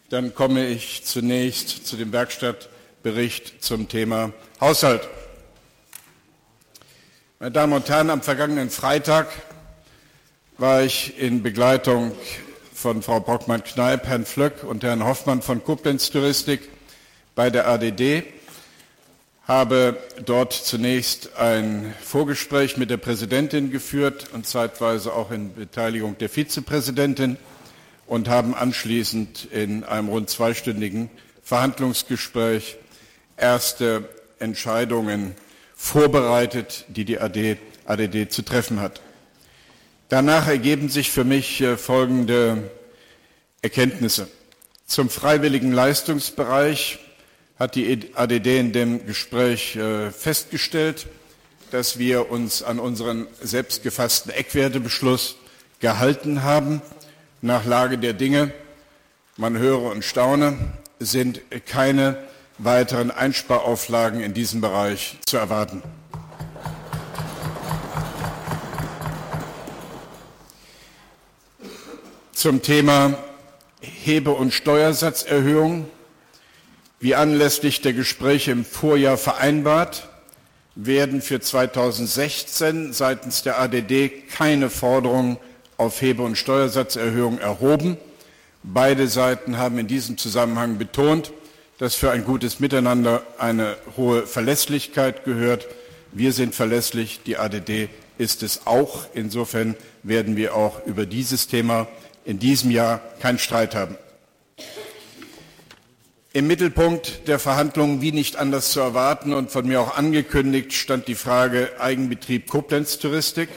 Dann komme ich zunächst zu dem Werkstattbericht zum Thema Haushalt. Meine Damen und Herren, am vergangenen Freitag war ich in Begleitung von Frau Brockmann-Kneip, Herrn Flöck und Herrn Hoffmann von Koblenz Touristik bei der ADD, habe dort zunächst ein Vorgespräch mit der Präsidentin geführt und zeitweise auch in Beteiligung der Vizepräsidentin und haben anschließend in einem rund zweistündigen Verhandlungsgespräch erste Entscheidungen vorbereitet, die die ADD zu treffen hat. Danach ergeben sich für mich folgende Erkenntnisse. Zum freiwilligen Leistungsbereich hat die ADD in dem Gespräch festgestellt, dass wir uns an unseren selbst gefassten Eckwertebeschluss gehalten haben. Nach Lage der Dinge, man höre und staune, sind keine weiteren Einsparauflagen in diesem Bereich zu erwarten. Zum Thema Hebe- und Steuersatzerhöhung. Wie anlässlich der Gespräche im Vorjahr vereinbart, werden für 2016 seitens der ADD keine Forderungen auf Hebe- und Steuersatzerhöhung erhoben. Beide Seiten haben in diesem Zusammenhang betont, dass für ein gutes Miteinander eine hohe Verlässlichkeit gehört. Wir sind verlässlich, die ADD ist es auch. Insofern werden wir auch über dieses Thema in diesem Jahr keinen Streit haben. Im Mittelpunkt der Verhandlungen, wie nicht anders zu erwarten und von mir auch angekündigt, stand die Frage Eigenbetrieb Koblenz Touristik.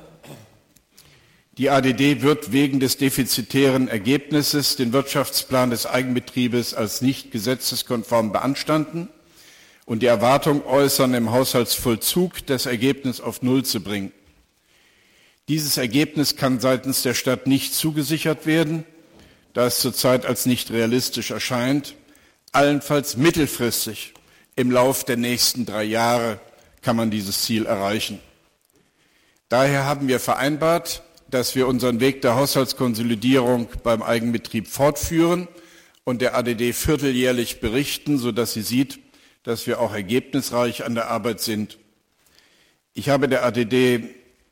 Die ADD wird wegen des defizitären Ergebnisses den Wirtschaftsplan des Eigenbetriebes als nicht gesetzeskonform beanstanden und die Erwartung äußern, im Haushaltsvollzug das Ergebnis auf Null zu bringen. Dieses Ergebnis kann seitens der Stadt nicht zugesichert werden, da es zurzeit als nicht realistisch erscheint. Allenfalls mittelfristig, im Lauf der nächsten 3 Jahre, kann man dieses Ziel erreichen. Daher haben wir vereinbart, dass wir unseren Weg der Haushaltskonsolidierung beim Eigenbetrieb fortführen und der ADD vierteljährlich berichten, sodass sie sieht, dass wir auch ergebnisreich an der Arbeit sind. Ich habe der ADD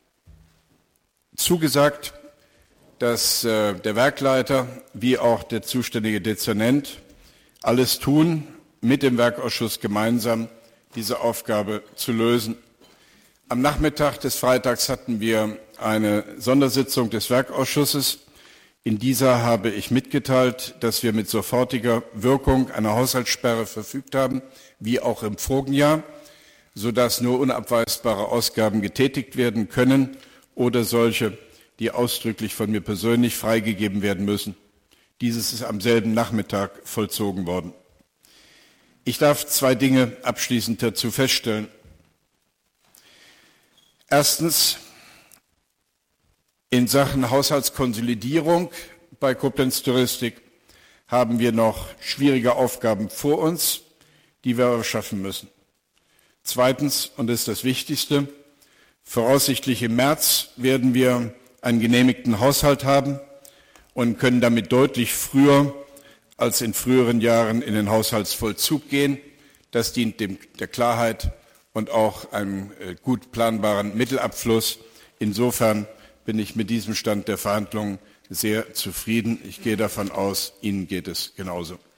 zugesagt, dass der Werkleiter wie auch der zuständige Dezernent alles tun, mit dem Werkausschuss gemeinsam diese Aufgabe zu lösen. Am Nachmittag des Freitags hatten wir eine Sondersitzung des Werkausschusses. In dieser habe ich mitgeteilt, dass wir mit sofortiger Wirkung eine Haushaltssperre verfügt haben, wie auch im vorigen Jahr, sodass nur unabweisbare Ausgaben getätigt werden können oder solche, die ausdrücklich von mir persönlich freigegeben werden müssen. Dieses ist am selben Nachmittag vollzogen worden. Ich darf 2 Dinge abschließend dazu feststellen. Erstens, in Sachen Haushaltskonsolidierung bei Koblenz Touristik haben wir noch schwierige Aufgaben vor uns, die wir aber schaffen müssen. Zweitens, und das ist das Wichtigste, voraussichtlich im März werden wir einen genehmigten Haushalt haben und können damit deutlich früher als in früheren Jahren in den Haushaltsvollzug gehen. Das dient der Klarheit und auch einem gut planbaren Mittelabfluss. Insofern bin ich mit diesem Stand der Verhandlungen sehr zufrieden. Ich gehe davon aus, Ihnen geht es genauso.